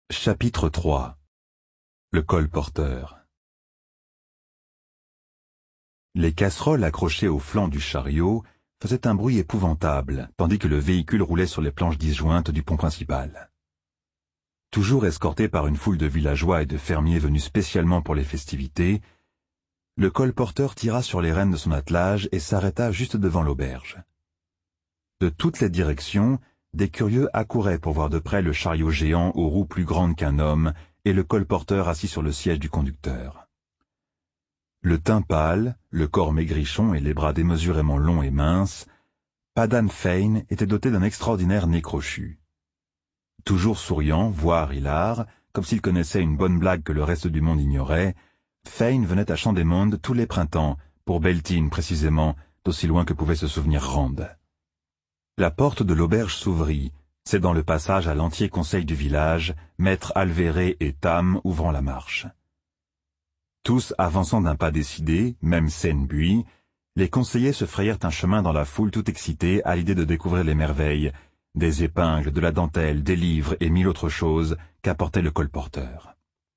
Chapitre 3. Le colporteur. Les casseroles accrochées au flanc du chariot faisaient un bruit épouvantable, tandis que le véhicule roulait sur les planches disjointes du pont principal. Toujours escorté par une foule de villageois et de fermiers venus spécialement pour les festivités, le colporteur tira sur les rênes de son attelage et s'arrêta juste devant l'auberge. De toutes les directions, des curieux accouraient pour voir de près le chariot géant aux roues plus grandes qu'un homme et le colporteur assis sur le siège du conducteur. Le teint pâle, le corps maigrichon et les bras démesurément longs et minces, Padan Fain était doté d'un extraordinaire nez crochu. Toujours souriant, voire hilar, comme s'il connaissait une bonne blague que le reste du monde ignorait, Fain venait à Champ-des-Mondes tous les printemps, pour Beltine précisément, d'aussi loin que pouvait se souvenir Rand. La porte de l'auberge s'ouvrit, cédant le passage à l'entier conseil du village, maître Alvéré et Tam ouvrant la marche. Tous avançant d'un pas décidé, même Saine-Buis, les conseillers se frayèrent un chemin dans la foule tout excités à l'idée de découvrir les merveilles, des épingles, de la dentelle, des livres et mille autres choses qu'apportait le colporteur.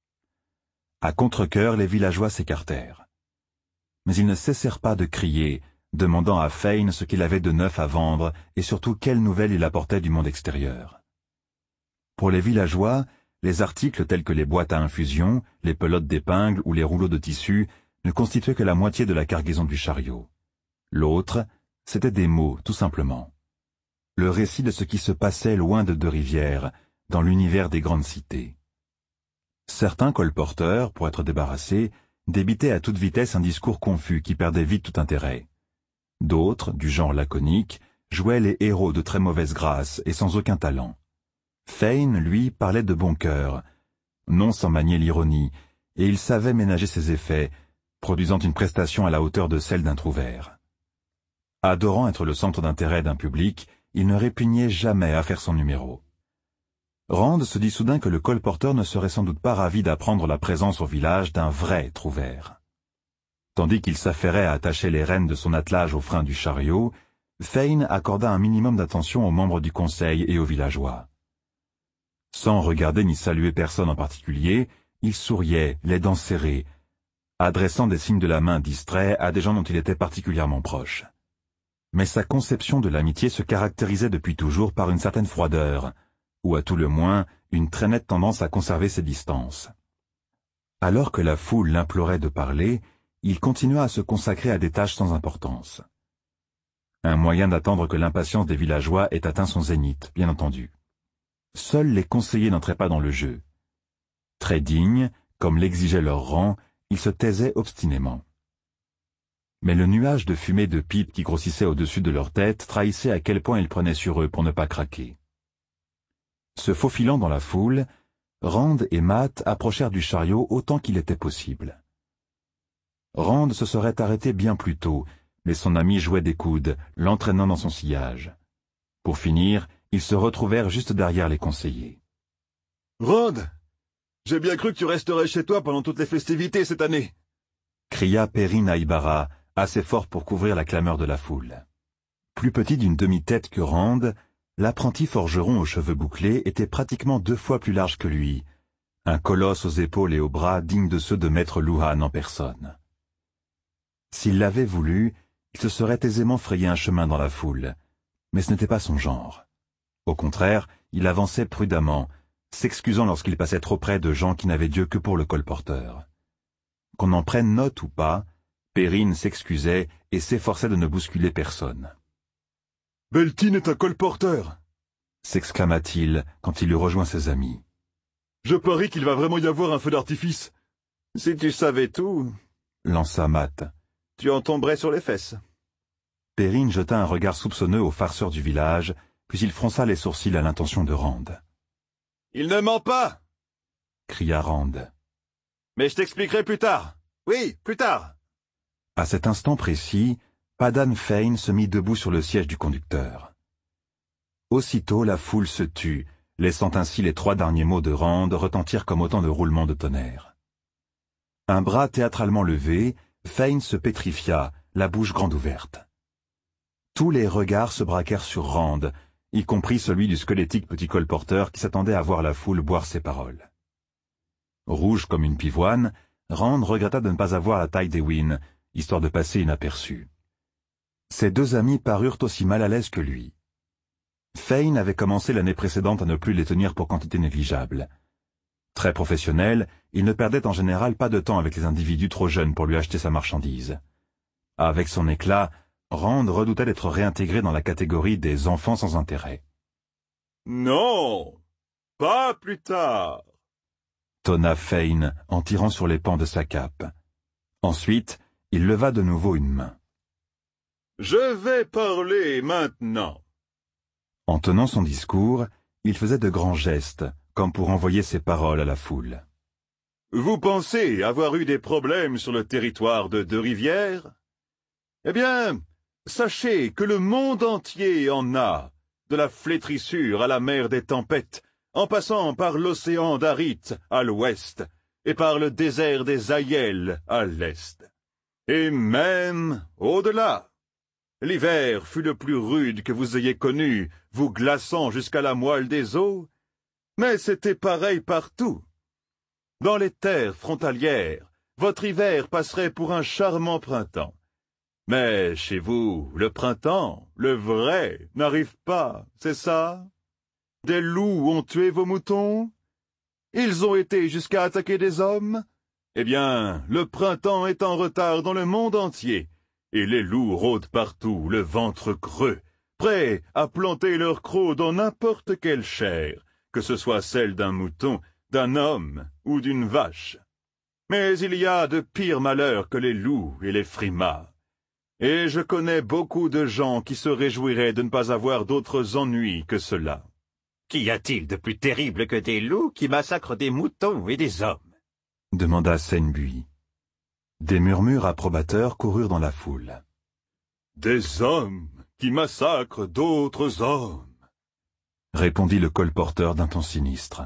À contre-cœur, les villageois s'écartèrent. Mais ils ne cessèrent pas de crier, demandant à Fain ce qu'il avait de neuf à vendre et surtout quelles nouvelles il apportait du monde extérieur. Pour les villageois, les articles tels que les boîtes à infusion, les pelotes d'épingles ou les rouleaux de tissu ne constituaient que la moitié de la cargaison du chariot. L'autre, c'était des mots, tout simplement. Le récit de ce qui se passait loin de Deux-Rivières, dans l'univers des grandes cités. Certains colporteurs, pour être débarrassés, débitaient à toute vitesse un discours confus qui perdait vite tout intérêt. D'autres, du genre laconique, jouaient les héros de très mauvaise grâce et sans aucun talent. Fain, lui, parlait de bon cœur, non sans manier l'ironie, et il savait ménager ses effets, produisant une prestation à la hauteur de celle d'un trouvère. Adorant être le centre d'intérêt d'un public, il ne répugnait jamais à faire son numéro. Rand se dit soudain que le colporteur ne serait sans doute pas ravi d'apprendre la présence au village d'un vrai trouvère. Tandis qu'il s'affairait à attacher les rênes de son attelage au frein du chariot, Fain accorda un minimum d'attention aux membres du conseil et aux villageois. Sans regarder ni saluer personne en particulier, il souriait, les dents serrées, adressant des signes de la main distraits à des gens dont il était particulièrement proche. Mais sa conception de l'amitié se caractérisait depuis toujours par une certaine froideur, ou à tout le moins une très nette tendance à conserver ses distances. Alors que la foule l'implorait de parler, il continua à se consacrer à des tâches sans importance. Un moyen d'attendre que l'impatience des villageois ait atteint son zénith, bien entendu. Seuls les conseillers n'entraient pas dans le jeu. Très dignes, comme l'exigeait leur rang, ils se taisaient obstinément. Mais le nuage de fumée de pipe qui grossissait au-dessus de leur tête trahissait à quel point ils prenaient sur eux pour ne pas craquer. Se faufilant dans la foule, Rand et Matt approchèrent du chariot autant qu'il était possible. Rand se serait arrêté bien plus tôt, mais son ami jouait des coudes, l'entraînant dans son sillage. Pour finir, ils se retrouvèrent juste derrière les conseillers. « Rand, j'ai bien cru que tu resterais chez toi pendant toutes les festivités cette année !» cria Perrin à Ibarra, assez fort pour couvrir la clameur de la foule. Plus petit d'une demi-tête que Rand, l'apprenti forgeron aux cheveux bouclés était pratiquement 2 fois plus large que lui, un colosse aux épaules et aux bras dignes de ceux de maître Luhan en personne. S'il l'avait voulu, il se serait aisément frayé un chemin dans la foule, mais ce n'était pas son genre. Au contraire, il avançait prudemment, s'excusant lorsqu'il passait trop près de gens qui n'avaient Dieu que pour le colporteur. Qu'on en prenne note ou pas, Perrin s'excusait et s'efforçait de ne bousculer personne. « Beltine est un colporteur !» s'exclama-t-il quand il eut rejoint ses amis. « Je parie qu'il va vraiment y avoir un feu d'artifice. »« Si tu savais tout, » lança Matt, « tu en tomberais sur les fesses. » Perrin jeta un regard soupçonneux aux farceurs du village, puis il fronça les sourcils à l'intention de Rand. « Il ne ment pas !» cria Rand. « Mais je t'expliquerai plus tard. Oui, plus tard !» À cet instant précis, Padan Fain se mit debout sur le siège du conducteur. Aussitôt la foule se tut, laissant ainsi les 3 derniers mots de Rand retentir comme autant de roulements de tonnerre. Un bras théâtralement levé, Fain se pétrifia, la bouche grande ouverte. Tous les regards se braquèrent sur Rand, y compris celui du squelettique petit colporteur qui s'attendait à voir la foule boire ses paroles. Rouge comme une pivoine, Rand regretta de ne pas avoir la taille d'Ewin, histoire de passer inaperçu. Ses deux amis parurent aussi mal à l'aise que lui. Fane avait commencé l'année précédente à ne plus les tenir pour quantité négligeable. Très professionnel, il ne perdait en général pas de temps avec les individus trop jeunes pour lui acheter sa marchandise. Avec son éclat, Rand redoutait d'être réintégré dans la catégorie des enfants sans intérêt. « Non, pas plus tard !» tonna Fane en tirant sur les pans de sa cape. Ensuite, il leva de nouveau une main. « Je vais parler maintenant. » En tenant son discours, il faisait de grands gestes, comme pour envoyer ses paroles à la foule. « Vous pensez avoir eu des problèmes sur le territoire de Deux-Rivières? Eh bien, sachez que le monde entier en a, de la flétrissure à la mer des tempêtes, en passant par l'océan d'Arit à l'ouest, et par le désert des Aïels à l'est. Et même au-delà. L'hiver fut le plus rude que vous ayez connu, vous glaçant jusqu'à la moelle des os, mais c'était pareil partout. Dans les terres frontalières, votre hiver passerait pour un charmant printemps. Mais chez vous, le printemps, le vrai, n'arrive pas, c'est ça? Des loups ont tué vos moutons? Ils ont été jusqu'à attaquer des hommes? Eh bien, le printemps est en retard dans le monde entier, et les loups rôdent partout, le ventre creux, prêts à planter leurs crocs dans n'importe quelle chair, que ce soit celle d'un mouton, d'un homme ou d'une vache. Mais il y a de pires malheurs que les loups et les frimas. Et je connais beaucoup de gens qui se réjouiraient de ne pas avoir d'autres ennuis que cela. Qu'y a-t-il de plus terrible que des loups qui massacrent des moutons et des hommes? Demanda Sainebuie. Des murmures approbateurs coururent dans la foule. Des hommes qui massacrent d'autres hommes, répondit le colporteur d'un ton sinistre.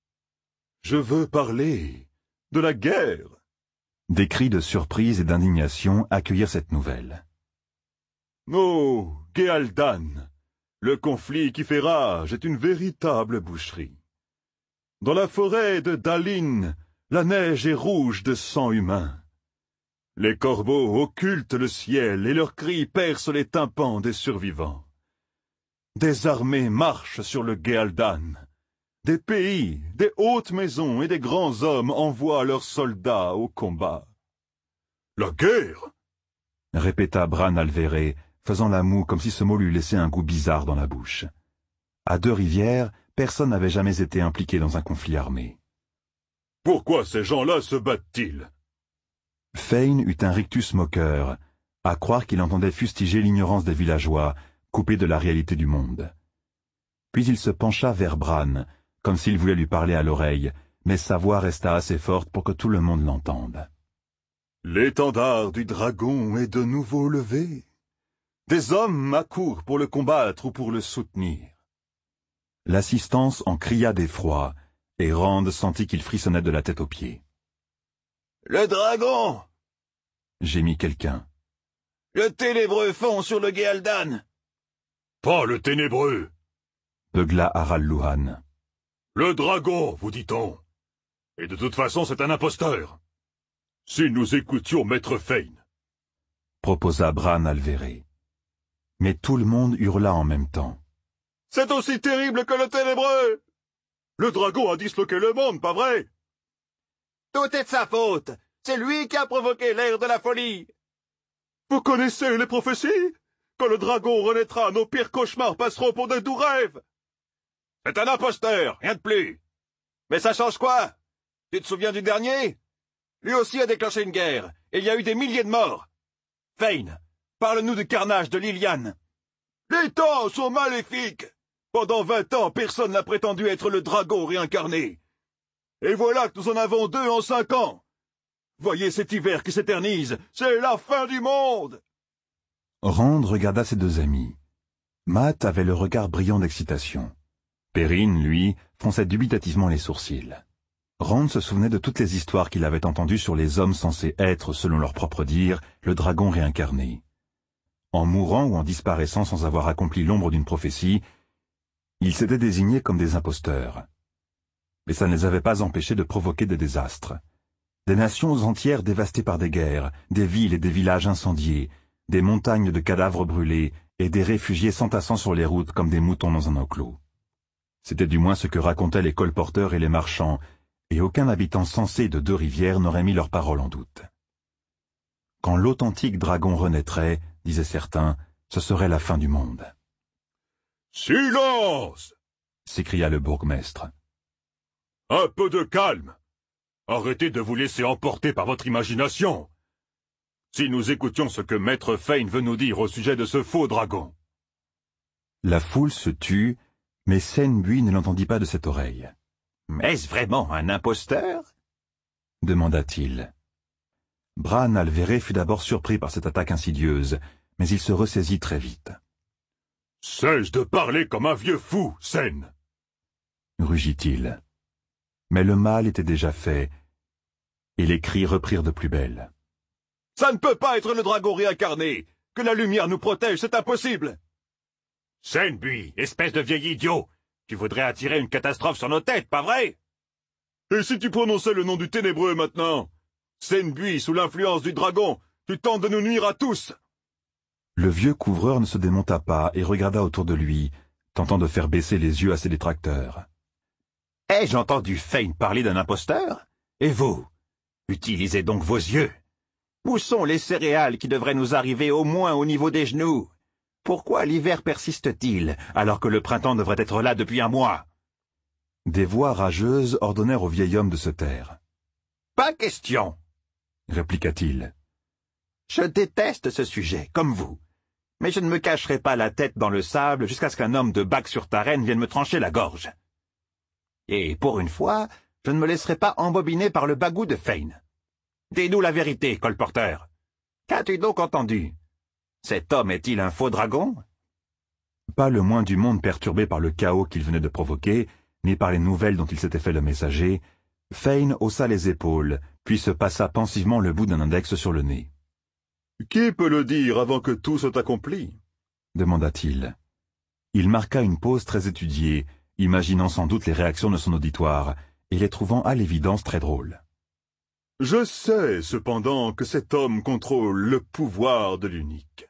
Je veux parler de la guerre. Des cris de surprise et d'indignation accueillirent cette nouvelle. Oh, Géaldan, le conflit qui fait rage est une véritable boucherie. Dans la forêt de Dalin, la neige est rouge de sang humain. Les corbeaux occultent le ciel et leurs cris percent les tympans des survivants. Des armées marchent sur le Géaldan. Des pays, des hautes maisons et des grands hommes envoient leurs soldats au combat. La guerre? Répéta Bran Alvéré, faisant la moue comme si ce mot lui laissait un goût bizarre dans la bouche. À Deux-Rivières, personne n'avait jamais été impliqué dans un conflit armé. Pourquoi ces gens-là se battent-ils? Fane eut un rictus moqueur, à croire qu'il entendait fustiger l'ignorance des villageois, coupés de la réalité du monde. Puis il se pencha vers Bran, comme s'il voulait lui parler à l'oreille, mais sa voix resta assez forte pour que tout le monde l'entende. L'étendard du dragon est de nouveau levé. Des hommes accourent pour le combattre ou pour le soutenir. L'assistance en cria d'effroi, et Rand sentit qu'il frissonnait de la tête aux pieds. « Le dragon !» gémit quelqu'un. « Le ténébreux fond sur le Géaldan !»« Pas le ténébreux !» beugla Harald Luhan. « Le dragon, vous dit-on. Et de toute façon, c'est un imposteur. Si nous écoutions Maître Fane. » proposa Bran Alvéré. Mais tout le monde hurla en même temps. « C'est aussi terrible que le ténébreux! Le dragon a disloqué le monde, pas vrai? » « Tout est de sa faute. C'est lui qui a provoqué l'ère de la folie. » « Vous connaissez les prophéties? Quand le dragon renaîtra, nos pires cauchemars passeront pour de doux rêves. »« C'est un imposteur, rien de plus. Mais ça change quoi? Tu te souviens du dernier? Lui aussi a déclenché une guerre, et il y a eu des milliers de morts. Fane, parle-nous du carnage de Liliane. »« Les temps sont maléfiques. Pendant 20 ans, personne n'a prétendu être le dragon réincarné. Et voilà que nous en avons 2 en 5 ans. Voyez cet hiver qui s'éternise, c'est la fin du monde. » Rand regarda ses deux amis. Matt avait le regard brillant d'excitation. Perrine, lui, fronçait dubitativement les sourcils. Rand se souvenait de toutes les histoires qu'il avait entendues sur les hommes censés être, selon leur propre dire, le dragon réincarné. En mourant ou en disparaissant sans avoir accompli l'ombre d'une prophétie, Ils s'étaient désignés comme des imposteurs. Mais ça ne les avait pas empêchés de provoquer des désastres. Des nations entières dévastées par des guerres, des villes et des villages incendiés, des montagnes de cadavres brûlés et des réfugiés s'entassant sur les routes comme des moutons dans un enclos. C'était du moins ce que racontaient les colporteurs et les marchands, et aucun habitant sensé de Deux-Rivières n'aurait mis leur parole en doute. Quand l'authentique dragon renaîtrait, disaient certains, ce serait la fin du monde. « Silence !» s'écria le bourgmestre. « Un peu de calme. Arrêtez de vous laisser emporter par votre imagination. Si nous écoutions ce que Maître Fane veut nous dire au sujet de ce faux dragon. » La foule se tut, mais Saine-Buis ne l'entendit pas de cette oreille. « Est-ce vraiment un imposteur » demanda-t-il. Bran Alveré fut d'abord surpris par cette attaque insidieuse, mais il se ressaisit très vite. « Cesse de parler comme un vieux fou, Saine !» rugit-il. Mais le mal était déjà fait, et les cris reprirent de plus belle. « Ça ne peut pas être le dragon réincarné. Que la lumière nous protège, c'est impossible. »« Saine-Buis, espèce de vieil idiot, tu voudrais attirer une catastrophe sur nos têtes, pas vrai ?»« Et si tu prononçais le nom du ténébreux maintenant? Saine-Buis, sous l'influence du dragon, tu tentes de nous nuire à tous !» Le vieux couvreur ne se démonta pas et regarda autour de lui, tentant de faire baisser les yeux à ses détracteurs. « Ai-je entendu Fane parler d'un imposteur? Et vous? Utilisez donc vos yeux. Où sont les céréales qui devraient nous arriver au moins au niveau des genoux? Pourquoi l'hiver persiste-t-il, alors que le printemps devrait être là depuis un mois ?» Des voix rageuses ordonnèrent au vieil homme de se taire. « Pas question !» répliqua-t-il. « Je déteste ce sujet, comme vous. Mais je ne me cacherai pas la tête dans le sable jusqu'à ce qu'un homme de Bac-sur-Tarenne vienne me trancher la gorge. Et pour une fois, je ne me laisserai pas embobiner par le bagout de Fane. Dis-nous la vérité, colporteur. Qu'as-tu donc entendu? Cet homme est-il un faux dragon? » Pas le moins du monde perturbé par le chaos qu'il venait de provoquer, ni par les nouvelles dont il s'était fait le messager, Fane haussa les épaules, puis se passa pensivement le bout d'un index sur le nez. « Qui peut le dire avant que tout soit accompli ?» demanda-t-il. Il marqua une pause très étudiée, imaginant sans doute les réactions de son auditoire, et les trouvant à l'évidence très drôles. « Je sais, cependant, que cet homme contrôle le pouvoir de l'unique.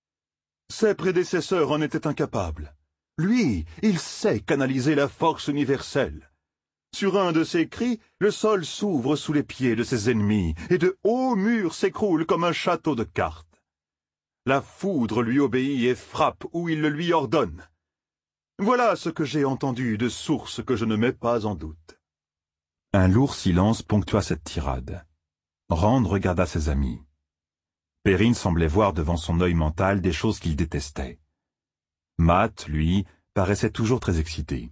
Ses prédécesseurs en étaient incapables. Lui, il sait canaliser la force universelle. Sur un de ses cris, le sol s'ouvre sous les pieds de ses ennemis, et de hauts murs s'écroulent comme un château de cartes. La foudre lui obéit et frappe où il le lui ordonne. Voilà ce que j'ai entendu de sources que je ne mets pas en doute. » Un lourd silence ponctua cette tirade. Rand regarda ses amis. Perrine semblait voir devant son œil mental des choses qu'il détestait. Matt, lui, paraissait toujours très excité.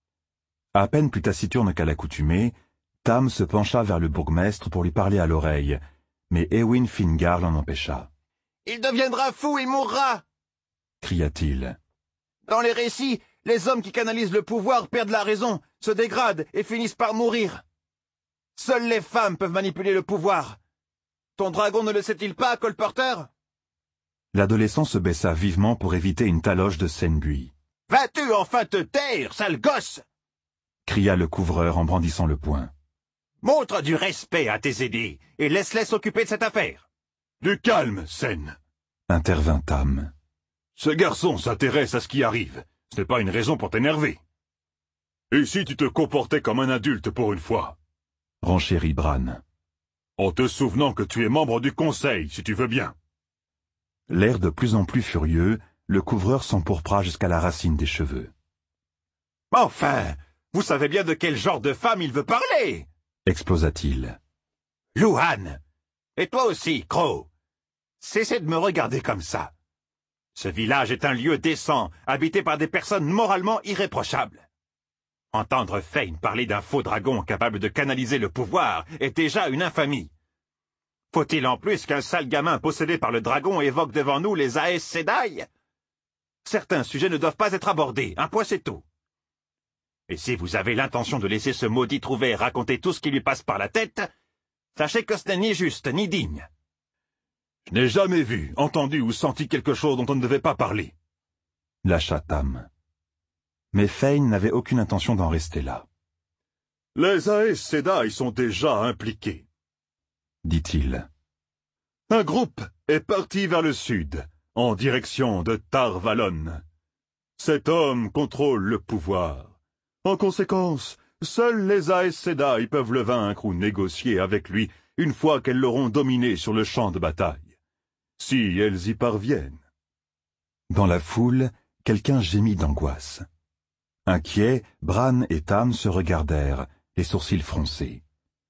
À peine plus taciturne qu'à l'accoutumée, Tam se pencha vers le bourgmestre pour lui parler à l'oreille, mais Éowyn Fingar l'en empêcha. « Il deviendra fou et mourra !» cria-t-il. « Dans les récits, les hommes qui canalisent le pouvoir perdent la raison, se dégradent et finissent par mourir. Seules les femmes peuvent manipuler le pouvoir. Ton dragon ne le sait-il pas, colporteur ?» L'adolescent se baissa vivement pour éviter une taloche de Saine-Buis. « Vas-tu enfin te taire, sale gosse !» cria le couvreur en brandissant le poing. « Montre du respect à tes aînés et laisse-les s'occuper de cette affaire. »« Du calme, Saine !» intervint Tam. « Ce garçon s'intéresse à ce qui arrive. Ce n'est pas une raison pour t'énerver. Et si tu te comportais comme un adulte pour une fois ?» renchérit Bran. « En te souvenant que tu es membre du conseil, si tu veux bien. » L'air de plus en plus furieux, le couvreur s'empourpra jusqu'à la racine des cheveux. « Enfin, vous savez bien de quel genre de femme il veut parler !» explosa-t-il. « Luhan! Et toi aussi, Crow! Cessez de me regarder comme ça. Ce village est un lieu décent, habité par des personnes moralement irréprochables. Entendre Fane parler d'un faux dragon capable de canaliser le pouvoir est déjà une infamie. Faut-il en plus qu'un sale gamin possédé par le dragon évoque devant nous les Aes Sedai? Certains sujets ne doivent pas être abordés, un point c'est tout. Et si vous avez l'intention de laisser ce maudit trouvé raconter tout ce qui lui passe par la tête, sachez que ce n'est ni juste ni digne. » « Je n'ai jamais vu, entendu ou senti quelque chose dont on ne devait pas parler. » lâcha Tam. Mais Fane n'avait aucune intention d'en rester là. « Les Aes Sedai sont déjà impliqués, » dit-il. Un groupe est parti vers le sud, en direction de Tar Valon. Cet homme contrôle le pouvoir. En conséquence, seuls les Aes Sedai peuvent le vaincre ou négocier avec lui une fois qu'elles l'auront dominé sur le champ de bataille. Si elles y parviennent. Dans la foule, quelqu'un gémit d'angoisse. Inquiets, Bran et Tam se regardèrent, les sourcils froncés.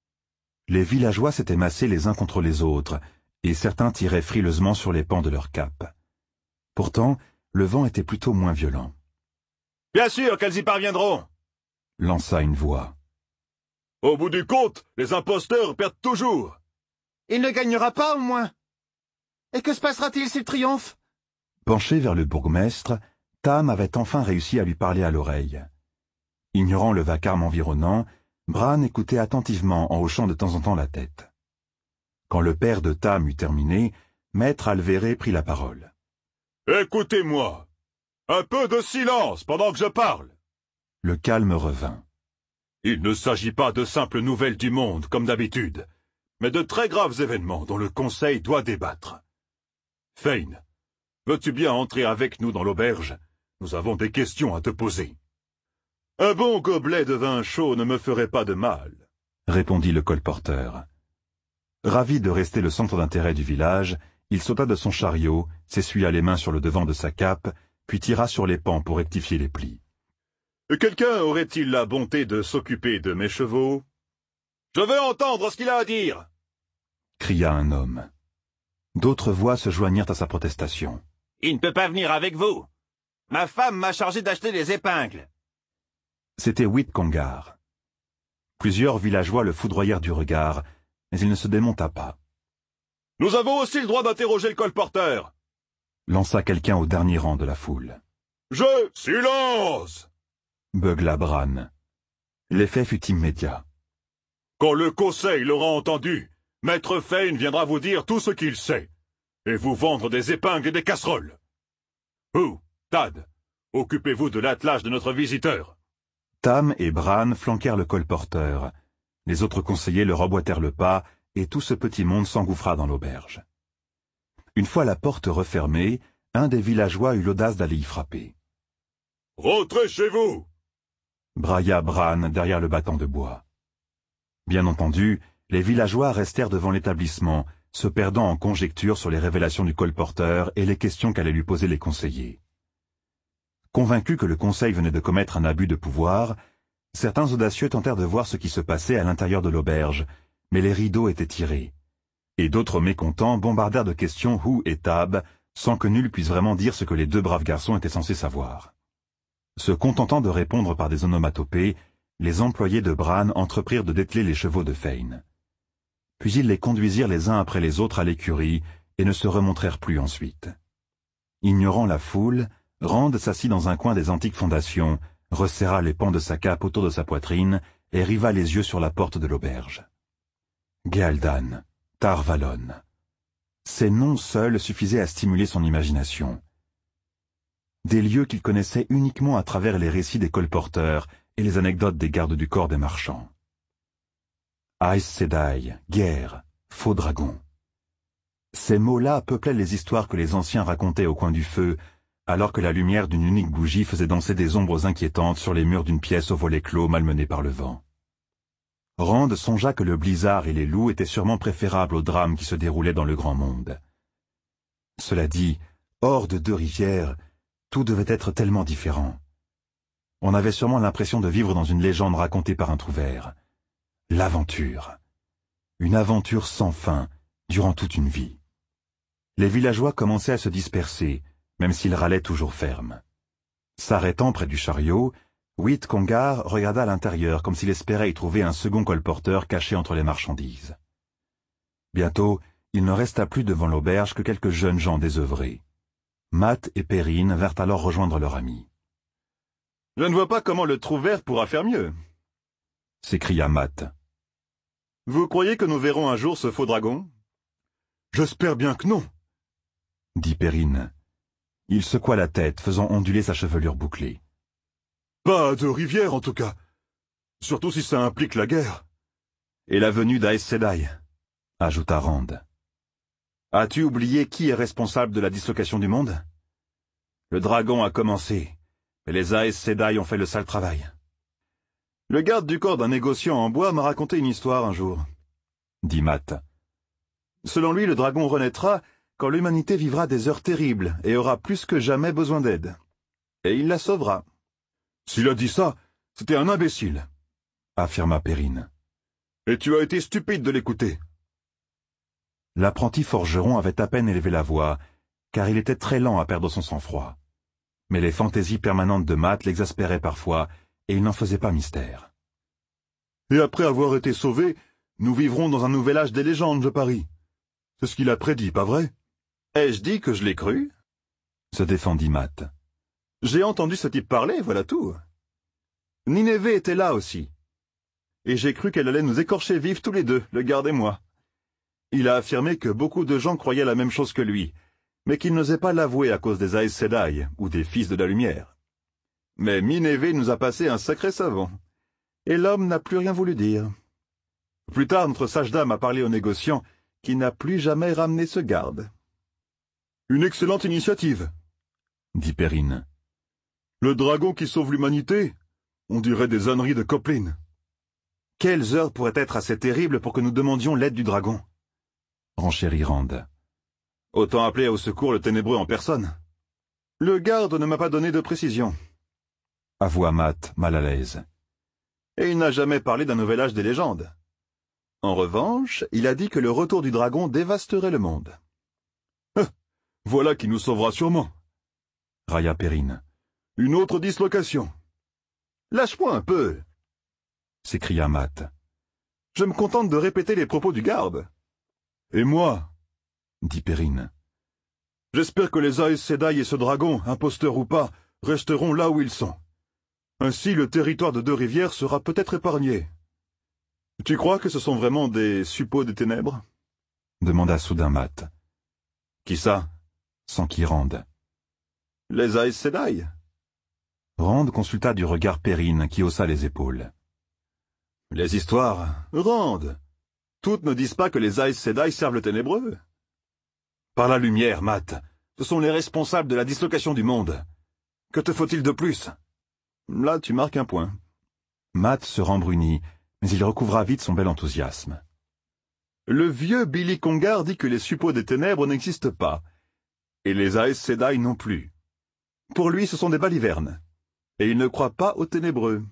Les villageois s'étaient massés les uns contre les autres, et certains tiraient frileusement sur les pans de leurs capes. Pourtant, le vent était plutôt moins violent. « Bien sûr qu'elles y parviendront !» lança une voix. « Au bout du compte, les imposteurs perdent toujours !»« Il ne gagnera pas, au moins !»« Et que se passera-t-il s'il triomphe ?» Penché vers le bourgmestre, Tam avait enfin réussi à lui parler à l'oreille. Ignorant le vacarme environnant, Bran écoutait attentivement en hochant de temps en temps la tête. Quand le père de Tam eut terminé, Maître Alvéré prit la parole. « Écoutez-moi. Un peu de silence pendant que je parle. » Le calme revint. « Il ne s'agit pas de simples nouvelles du monde, comme d'habitude, mais de très graves événements dont le Conseil doit débattre. Fane, veux-tu bien entrer avec nous dans l'auberge? Nous avons des questions à te poser. »« Un bon gobelet de vin chaud ne me ferait pas de mal, » répondit le colporteur. Ravi de rester le centre d'intérêt du village, il sauta de son chariot, s'essuya les mains sur le devant de sa cape, puis tira sur les pans pour rectifier les plis. « Quelqu'un aurait-il la bonté de s'occuper de mes chevaux? »« Je veux entendre ce qu'il a à dire !» cria un homme. D'autres voix se joignirent à sa protestation. « Il ne peut pas venir avec vous. Ma femme m'a chargé d'acheter les épingles. » C'était Whitcongar. Plusieurs villageois le foudroyèrent du regard, mais il ne se démonta pas. « Nous avons aussi le droit d'interroger le colporteur !» lança quelqu'un au dernier rang de la foule. « Silence !» beugla Bran. L'effet fut immédiat. « Quand le Conseil l'aura entendu, Maître Fane viendra vous dire tout ce qu'il sait, et vous vendre des épingles et des casseroles. Vous, Tad, occupez-vous de l'attelage de notre visiteur. » Tam et Bran flanquèrent le colporteur. Les autres conseillers leur emboîtèrent le pas, et tout ce petit monde s'engouffra dans l'auberge. Une fois la porte refermée, un des villageois eut l'audace d'aller y frapper. « Rentrez chez vous !» brailla Bran derrière le battant de bois. Bien entendu, les villageois restèrent devant l'établissement, se perdant en conjectures sur les révélations du colporteur et les questions qu'allaient lui poser les conseillers. Convaincus que le conseil venait de commettre un abus de pouvoir, certains audacieux tentèrent de voir ce qui se passait à l'intérieur de l'auberge, mais les rideaux étaient tirés. Et d'autres mécontents bombardèrent de questions Hou et Tab, sans que nul puisse vraiment dire ce que les deux braves garçons étaient censés savoir. Se contentant de répondre par des onomatopées, les employés de Bran entreprirent de dételer les chevaux de Fane. Puis ils les conduisirent les uns après les autres à l'écurie et ne se remontrèrent plus ensuite. Ignorant la foule, Rand s'assit dans un coin des antiques fondations, resserra les pans de sa cape autour de sa poitrine et riva les yeux sur la porte de l'auberge. Géaldan, Tar Valon. Ces noms seuls suffisaient à stimuler son imagination. Des lieux qu'il connaissait uniquement à travers les récits des colporteurs et les anecdotes des gardes du corps des marchands. Aes Sedai, guerre, faux dragon. Ces mots-là peuplaient les histoires que les anciens racontaient au coin du feu, alors que la lumière d'une unique bougie faisait danser des ombres inquiétantes sur les murs d'une pièce aux volets clos malmenée par le vent. Rand songea que le blizzard et les loups étaient sûrement préférables au drame qui se déroulait dans le grand monde. Cela dit, hors de Deux-Rivières, tout devait être tellement différent. On avait sûrement l'impression de vivre dans une légende racontée par un trouvère. L'aventure. Une aventure sans fin, durant toute une vie. Les villageois commençaient à se disperser, même s'ils râlaient toujours fermes. S'arrêtant près du chariot, Whitcongar regarda à l'intérieur comme s'il espérait y trouver un second colporteur caché entre les marchandises. Bientôt, il ne resta plus devant l'auberge que quelques jeunes gens désœuvrés. Matt et Perrine vinrent alors rejoindre leur ami. « Je ne vois pas comment le Trouvert pourra faire mieux !» s'écria Matt. « Vous croyez que nous verrons un jour ce faux dragon ?»« J'espère bien que non !» dit Perrine. Il secoua la tête, faisant onduler sa chevelure bouclée. Pas à Deux-Rivières, en tout cas. Surtout si ça implique la guerre. Et la venue d'Aes Sedai, ajouta Rand. As-tu oublié qui est responsable de la dislocation du monde? Le dragon a commencé, mais les Aes Sedai ont fait le sale travail. Le garde du corps d'un négociant en bois m'a raconté une histoire un jour, dit Matt. Selon lui, le dragon renaîtra quand l'humanité vivra des heures terribles et aura plus que jamais besoin d'aide. Et il la sauvera. S'il a dit ça, c'était un imbécile, affirma Perrine. Et tu as été stupide de l'écouter. L'apprenti forgeron avait à peine élevé la voix, car il était très lent à perdre son sang-froid. Mais les fantaisies permanentes de Matt l'exaspéraient parfois, et il n'en faisait pas mystère. Et après avoir été sauvés, nous vivrons dans un nouvel âge des légendes, je parie. C'est ce qu'il a prédit, pas vrai? Ai-je dit que je l'ai cru? Se défendit Matt. J'ai entendu ce type parler, voilà tout. Nineveh était là aussi. Et j'ai cru qu'elle allait nous écorcher vifs tous les deux, le garde et moi. Il a affirmé que beaucoup de gens croyaient la même chose que lui, mais qu'ils n'osaient pas l'avouer à cause des Aes Sedai, ou des Fils de la Lumière. Mais Nineveh nous a passé un sacré savant, et l'homme n'a plus rien voulu dire. Plus tard, notre sage dame a parlé au négociant, qui n'a plus jamais ramené ce garde. Une excellente initiative, dit Perrine. Le dragon qui sauve l'humanité, on dirait des âneries de Coplin. Quelles heures pourraient être assez terribles pour que nous demandions l'aide du dragon? Renchérit Rand. Autant appeler au secours le ténébreux en personne. Le garde ne m'a pas donné de précision, avoua Matt, mal à l'aise. Et il n'a jamais parlé d'un nouvel âge des légendes. En revanche, il a dit que le retour du dragon dévasterait le monde. Voilà qui nous sauvera sûrement, railla Perrine. Une autre dislocation. Lâche-moi un peu, s'écria Matt. Je me contente de répéter les propos du garde. Et moi, dit Perrine. J'espère que les Aes Sedai et ce dragon, imposteur ou pas, resteront là où ils sont. Ainsi, le territoire de Deux-Rivières sera peut-être épargné. Tu crois que ce sont vraiment des suppôts des ténèbres? Demanda soudain Matt. Qui ça? S'enquit Rand. Les Aes Sedai. Rand consulta du regard Perrine qui haussa les épaules. Les histoires, Rand, toutes ne disent pas que les Aes Sedai servent le ténébreux. Par la lumière, Matt, ce sont les responsables de la dislocation du monde. Que te faut-il de plus? Là, tu marques un point. Matt se rembrunit, mais il recouvra vite son bel enthousiasme. Le vieux Billy Congar dit que les suppôts des ténèbres n'existent pas, et les Aes Sedai non plus. Pour lui, ce sont des balivernes, et il ne croit pas aux ténébreux.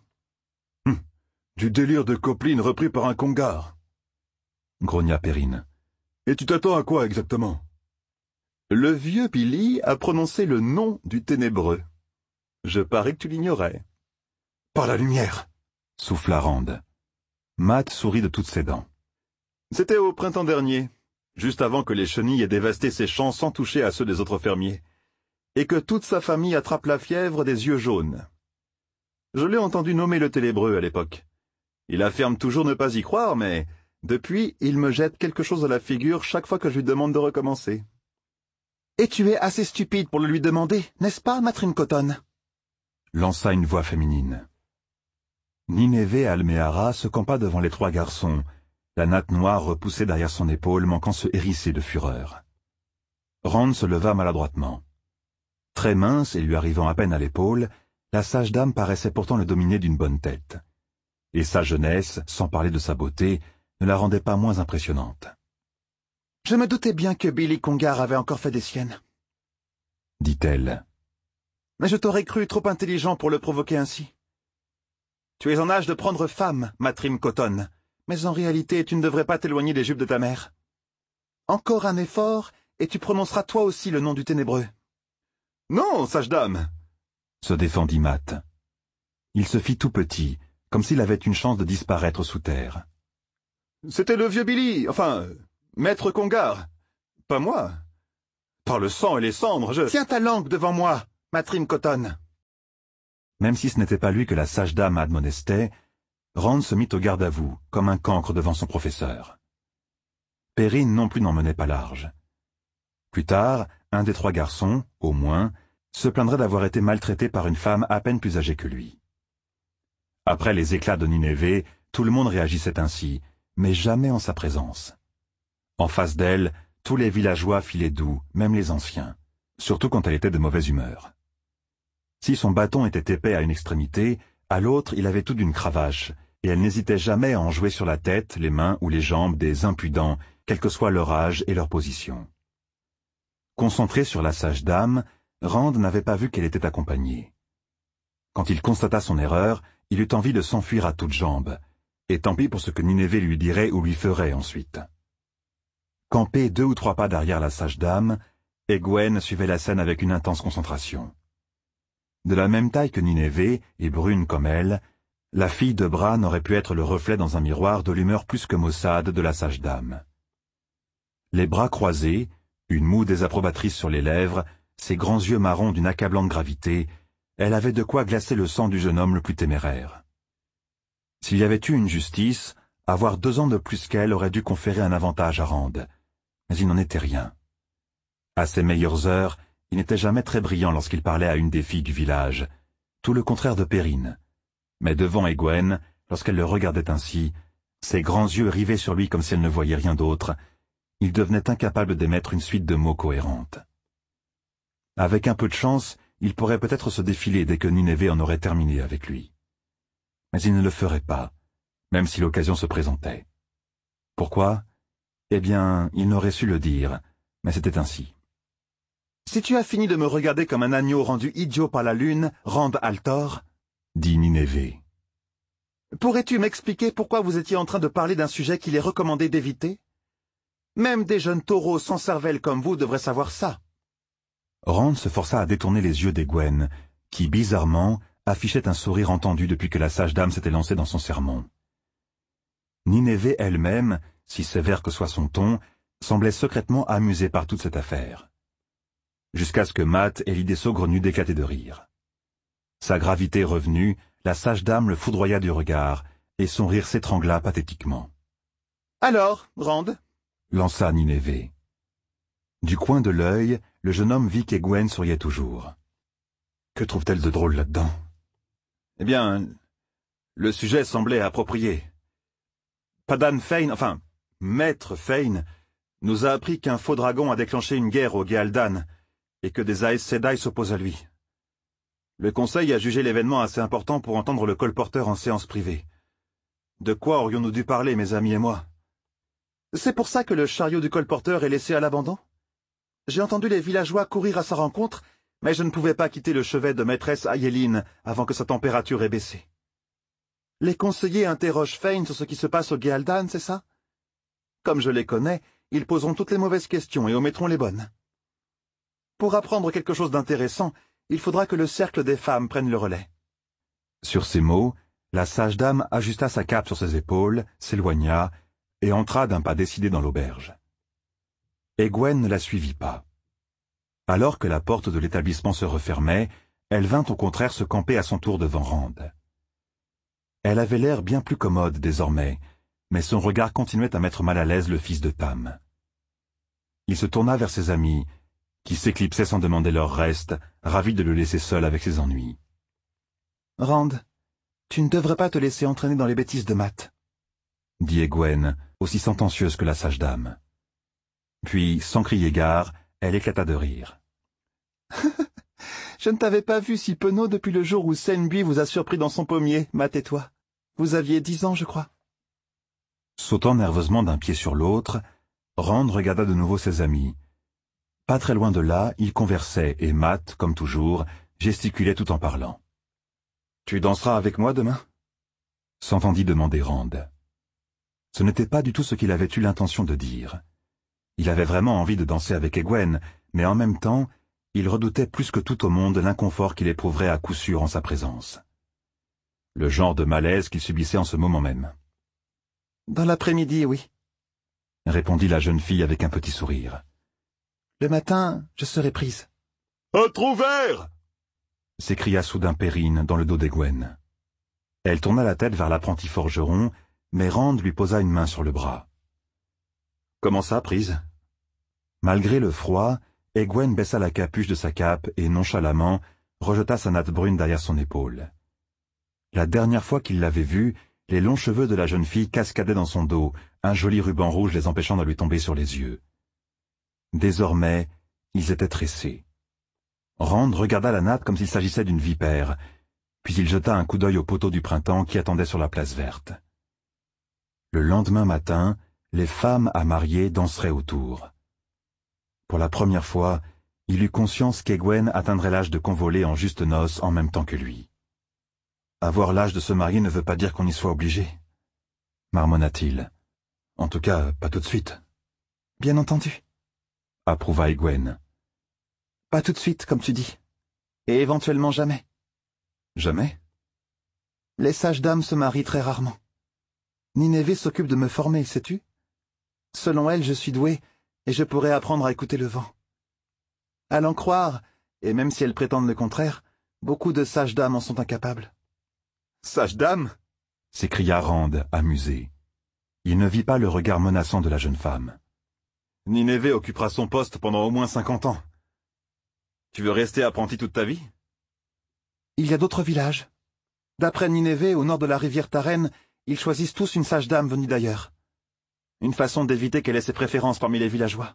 Du délire de Coplin repris par un Congar, grogna Perrine. Et tu t'attends à quoi exactement? Le vieux Billy a prononcé le nom du ténébreux. Je parie que tu l'ignorais. Par la lumière, souffla Rand. Matt sourit de toutes ses dents. C'était au printemps dernier, juste avant que les chenilles aient dévasté ses champs sans toucher à ceux des autres fermiers, et que toute sa famille attrape la fièvre des yeux jaunes. Je l'ai entendu nommer le ténébreux à l'époque. Il affirme toujours ne pas y croire, mais depuis, il me jette quelque chose à la figure chaque fois que je lui demande de recommencer. Et tu es assez stupide pour le lui demander, n'est-ce pas, Matrim Cotton? Lança une voix féminine. Nineveh Almehara se campa devant les trois garçons, la natte noire repoussée derrière son épaule manquant se hérisser de fureur. Rand se leva maladroitement. Très mince et lui arrivant à peine à l'épaule, la sage dame paraissait pourtant le dominer d'une bonne tête. Et sa jeunesse, sans parler de sa beauté, ne la rendait pas moins impressionnante. « Je me doutais bien que Billy Congar avait encore fait des siennes, » dit-elle. « Mais je t'aurais cru trop intelligent pour le provoquer ainsi. Tu es en âge de prendre femme, Matrim Cotton, mais en réalité tu ne devrais pas t'éloigner des jupes de ta mère. Encore un effort, et tu prononceras toi aussi le nom du ténébreux. »« Non, sage dame !» se défendit Matt. Il se fit tout petit, comme s'il avait une chance de disparaître sous terre. « C'était le vieux Billy, enfin, maître Congar, pas moi. Par le sang et les cendres, je... »« Tiens ta langue devant moi, Matrim Cotton !» Même si ce n'était pas lui que la sage dame admonestait, Rand se mit au garde à vous, comme un cancre devant son professeur. Perrine non plus n'en menait pas large. Plus tard, un des trois garçons, au moins, se plaindrait d'avoir été maltraité par une femme à peine plus âgée que lui. Après les éclats de Nineveh, tout le monde réagissait ainsi, mais jamais en sa présence. En face d'elle, tous les villageois filaient doux, même les anciens, surtout quand elle était de mauvaise humeur. Si son bâton était épais à une extrémité, à l'autre il avait tout d'une cravache, et elle n'hésitait jamais à en jouer sur la tête, les mains ou les jambes des impudents, quel que soit leur âge et leur position. Concentré sur la sage dame, Rand n'avait pas vu qu'elle était accompagnée. Quand il constata son erreur, il eut envie de s'enfuir à toutes jambes, et tant pis pour ce que Nineveh lui dirait ou lui ferait ensuite. Campé 2 ou 3 pas derrière la sage dame, Egwene suivait la scène avec une intense concentration. De la même taille que Nineveh, et brune comme elle, la fille de Bran aurait pu être le reflet dans un miroir de l'humeur plus que maussade de la sage dame. Les bras croisés, une moue désapprobatrice sur les lèvres, ses grands yeux marrons d'une accablante gravité, elle avait de quoi glacer le sang du jeune homme le plus téméraire. S'il y avait eu une justice, avoir 2 ans de plus qu'elle aurait dû conférer un avantage à Rand, mais il n'en était rien. À ses meilleures heures, il n'était jamais très brillant lorsqu'il parlait à une des filles du village, tout le contraire de Perrine. Mais devant Egwene, lorsqu'elle le regardait ainsi, ses grands yeux rivés sur lui comme si elle ne voyait rien d'autre, il devenait incapable d'émettre une suite de mots cohérente. Avec un peu de chance, il pourrait peut-être se défiler dès que Nineveh en aurait terminé avec lui. Mais il ne le ferait pas, même si l'occasion se présentait. Pourquoi? Eh bien, il n'aurait su le dire, mais c'était ainsi. « Si tu as fini de me regarder comme un agneau rendu idiot par la lune, Rand Altor, dit Nineveh. Pourrais-tu m'expliquer pourquoi vous étiez en train de parler d'un sujet qu'il est recommandé d'éviter? Même des jeunes taureaux sans cervelle comme vous devraient savoir ça. » Rand se força à détourner les yeux d'Egwene, qui, bizarrement, affichait un sourire entendu depuis que la sage dame s'était lancée dans son sermon. Nineveh elle-même, si sévère que soit son ton, semblait secrètement amusée par toute cette affaire. Jusqu'à ce que Matt ait l'idée saugrenue d'éclater de rire. Sa gravité revenue, la sage dame le foudroya du regard, et son rire s'étrangla pathétiquement. « Alors, Rand ?» lança Nineveh. Du coin de l'œil, le jeune homme vit qu'Egwene souriait toujours. Que trouve-t-elle de drôle là-dedans? Eh bien, le sujet semblait approprié. Padan Fain, enfin, Maître Fain, nous a appris qu'un faux dragon a déclenché une guerre au Géaldan, et que des Aes Sedai s'opposent à lui. Le Conseil a jugé l'événement assez important pour entendre le colporteur en séance privée. De quoi aurions-nous dû parler, mes amis et moi? C'est pour ça que le chariot du colporteur est laissé à l'abandon? J'ai entendu les villageois courir à sa rencontre, mais je ne pouvais pas quitter le chevet de maîtresse Ayeline avant que sa température ait baissé. Les conseillers interrogent Fain sur ce qui se passe au Géaldan, c'est ça? Comme je les connais, ils poseront toutes les mauvaises questions et omettront les bonnes. Pour apprendre quelque chose d'intéressant, il faudra que le cercle des femmes prenne le relais. Sur ces mots, la sage dame ajusta sa cape sur ses épaules, s'éloigna, et entra d'un pas décidé dans l'auberge. Egwene ne la suivit pas. Alors que la porte de l'établissement se refermait, elle vint au contraire se camper à son tour devant Rand. Elle avait l'air bien plus commode désormais, mais son regard continuait à mettre mal à l'aise le fils de Tam. Il se tourna vers ses amis, qui s'éclipsaient sans demander leur reste, ravis de le laisser seul avec ses ennuis. « Rand, tu ne devrais pas te laisser entraîner dans les bêtises de Matt, » dit Egwene, aussi sentencieuse que la sage dame. Puis, sans crier gare, elle éclata de rire. « Je ne t'avais pas vu si penaud depuis le jour où Senbui vous a surpris dans son pommier, Matt et toi. Vous aviez 10 ans, je crois. » Sautant nerveusement d'un pied sur l'autre, Rand regarda de nouveau ses amis. Pas très loin de là, ils conversaient, et Matt, comme toujours, gesticulait tout en parlant. « Tu danseras avec moi demain ?» s'entendit demander Rand. Ce n'était pas du tout ce qu'il avait eu l'intention de dire. Il avait vraiment envie de danser avec Egwene, mais en même temps, il redoutait plus que tout au monde l'inconfort qu'il éprouverait à coup sûr en sa présence. Le genre de malaise qu'il subissait en ce moment même. « Dans l'après-midi, oui, » répondit la jeune fille avec un petit sourire. « Le matin, je serai prise. »« Un trou vert !» s'écria soudain Perrine dans le dos d'Egwene. Elle tourna la tête vers l'apprenti forgeron, mais Rand lui posa une main sur le bras. « Comment ça, prise ?» Malgré le froid, Egwene baissa la capuche de sa cape et nonchalamment rejeta sa natte brune derrière son épaule. La dernière fois qu'il l'avait vue, les longs cheveux de la jeune fille cascadaient dans son dos, un joli ruban rouge les empêchant de lui tomber sur les yeux. Désormais, ils étaient tressés. Rand regarda la natte comme s'il s'agissait d'une vipère, puis il jeta un coup d'œil au poteau du printemps qui attendait sur la place verte. Le lendemain matin, les femmes à marier danseraient autour. Pour la première fois, il eut conscience qu'Egwene atteindrait l'âge de convoler en juste noces en même temps que lui. Avoir l'âge de se marier ne veut pas dire qu'on y soit obligé, marmonna-t-il. En tout cas, pas tout de suite. Bien entendu, approuva Egwene. Pas tout de suite, comme tu dis. Et éventuellement jamais. Jamais? Les sages dames se marient très rarement. Nineveh s'occupe de me former, sais-tu? Selon elle, je suis doué, et je pourrais apprendre à écouter le vent. À l'en croire, et même si elles prétendent le contraire, beaucoup de sages dames en sont incapables. Sage dame? S'écria Rand, amusé. Il ne vit pas le regard menaçant de la jeune femme. Nineveh occupera son poste pendant au moins 50 ans. Tu veux rester apprenti toute ta vie? Il y a d'autres villages. D'après Nineveh, au nord de la rivière Taren, ils choisissent tous une sage dame venue d'ailleurs. Une façon d'éviter qu'elle ait ses préférences parmi les villageois.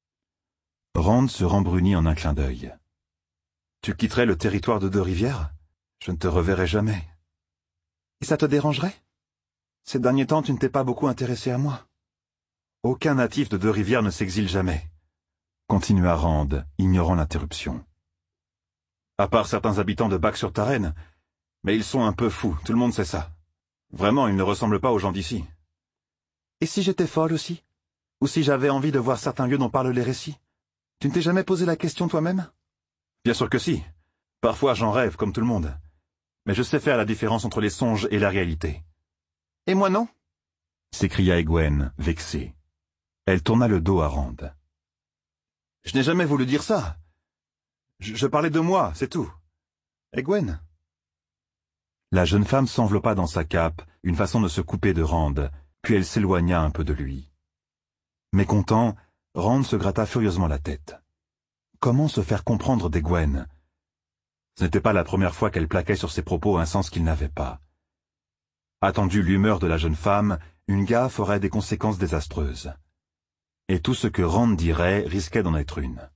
Rand se rembrunit en un clin d'œil. Tu quitterais le territoire de Deux-Rivières? Je ne te reverrai jamais. Et ça te dérangerait? Ces derniers temps, tu ne t'es pas beaucoup intéressé à moi. Aucun natif de Deux-Rivières ne s'exile jamais, continua Rand, ignorant l'interruption. À part certains habitants de Bac-sur-Taren, mais ils sont un peu fous, tout le monde sait ça. Vraiment, ils ne ressemblent pas aux gens d'ici. Et si j'étais folle aussi? Ou si j'avais envie de voir certains lieux dont parlent les récits? Tu ne t'es jamais posé la question toi-même? Bien sûr que si. Parfois j'en rêve, comme tout le monde. Mais je sais faire la différence entre les songes et la réalité. Et moi non? S'écria Egwene, vexée. Elle tourna le dos à Rand. Je n'ai jamais voulu dire ça. Je parlais de moi, c'est tout. Egwene. La jeune femme s'enveloppa dans sa cape, une façon de se couper de Rand, puis elle s'éloigna un peu de lui. Mécontent, Rand se gratta furieusement la tête. Comment se faire comprendre d'Egwene? Ce n'était pas la première fois qu'elle plaquait sur ses propos un sens qu'il n'avait pas. Attendu l'humeur de la jeune femme, une gaffe aurait des conséquences désastreuses. Et tout ce que Rand dirait risquait d'en être une.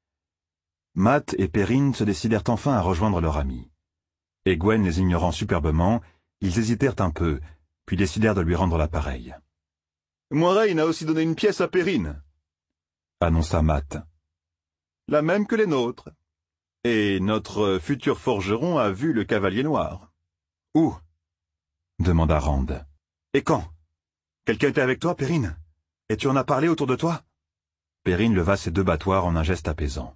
Matt et Perrine se décidèrent enfin à rejoindre leur ami. Egwene les ignorant superbement, ils hésitèrent un peu, puis décidèrent de lui rendre l'appareil. Moiraine a aussi donné une pièce à Perrine, annonça Matt. La même que les nôtres. Et notre futur forgeron a vu le cavalier noir. Où? Demanda Rand. Et quand? Quelqu'un était avec toi, Perrine? Et tu en as parlé autour de toi? Perrine leva ses deux battoirs en un geste apaisant.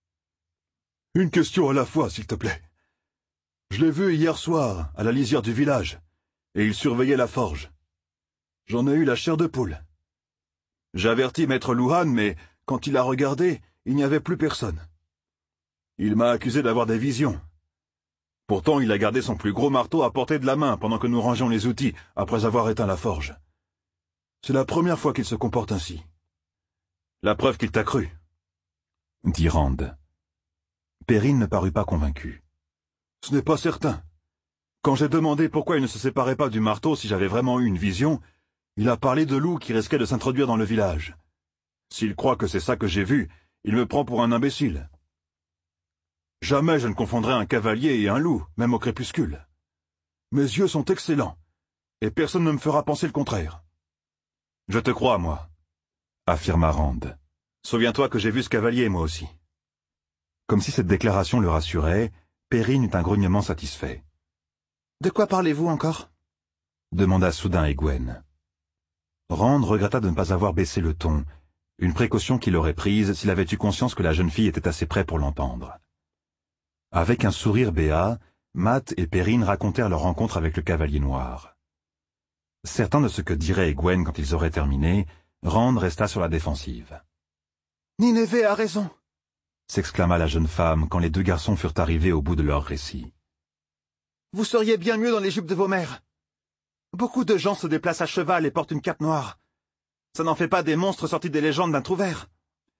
Une question à la fois, s'il te plaît. Je l'ai vu hier soir, à la lisière du village, et il surveillait la forge. J'en ai eu la chair de poule. J'avertis maître Luhan, mais quand il a regardé, il n'y avait plus personne. Il m'a accusé d'avoir des visions. Pourtant, il a gardé son plus gros marteau à portée de la main pendant que nous rangeons les outils, après avoir éteint la forge. C'est la première fois qu'il se comporte ainsi. La preuve qu'il t'a cru, dit Rand. Perrine ne parut pas convaincue. Ce n'est pas certain. Quand j'ai demandé pourquoi il ne se séparait pas du marteau si j'avais vraiment eu une vision, il a parlé de loups qui risquaient de s'introduire dans le village. S'il croit que c'est ça que j'ai vu, il me prend pour un imbécile. Jamais je ne confondrai un cavalier et un loup, même au crépuscule. Mes yeux sont excellents, et personne ne me fera penser le contraire. Je te crois, moi, affirma Rand. Souviens-toi que j'ai vu ce cavalier, moi aussi. Comme si cette déclaration le rassurait, Perrine eut un grognement satisfait. De quoi parlez-vous encore? Demanda soudain Egwene. Rand regretta de ne pas avoir baissé le ton, une précaution qu'il aurait prise s'il avait eu conscience que la jeune fille était assez près pour l'entendre. Avec un sourire béat, Matt et Perrine racontèrent leur rencontre avec le cavalier noir. Certain de ce que dirait Egwene quand ils auraient terminé, Rand resta sur la défensive. « Nineveh a raison !» s'exclama la jeune femme quand les deux garçons furent arrivés au bout de leur récit. « Vous seriez bien mieux dans les jupes de vos mères. Beaucoup de gens se déplacent à cheval et portent une cape noire. Ça n'en fait pas des monstres sortis des légendes d'un trou vert. »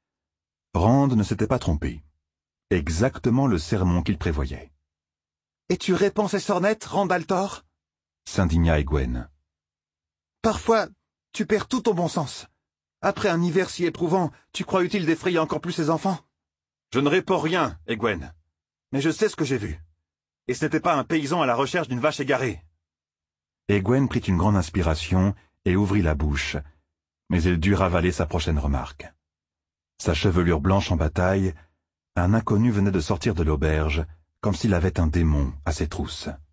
Rand ne s'était pas trompé. Exactement le sermon qu'il prévoyait. Et tu répands ces sornettes, Randaltor? S'indigna Egwene. Parfois, tu perds tout ton bon sens. Après un hiver si éprouvant, tu crois utile d'effrayer encore plus ses enfants? Je ne réponds rien, Egwene. Mais je sais ce que j'ai vu. Et ce n'était pas un paysan à la recherche d'une vache égarée. Egwene prit une grande inspiration et ouvrit la bouche, mais elle dut ravaler sa prochaine remarque. Sa chevelure blanche en bataille, un inconnu venait de sortir de l'auberge, comme s'il avait un démon à ses trousses.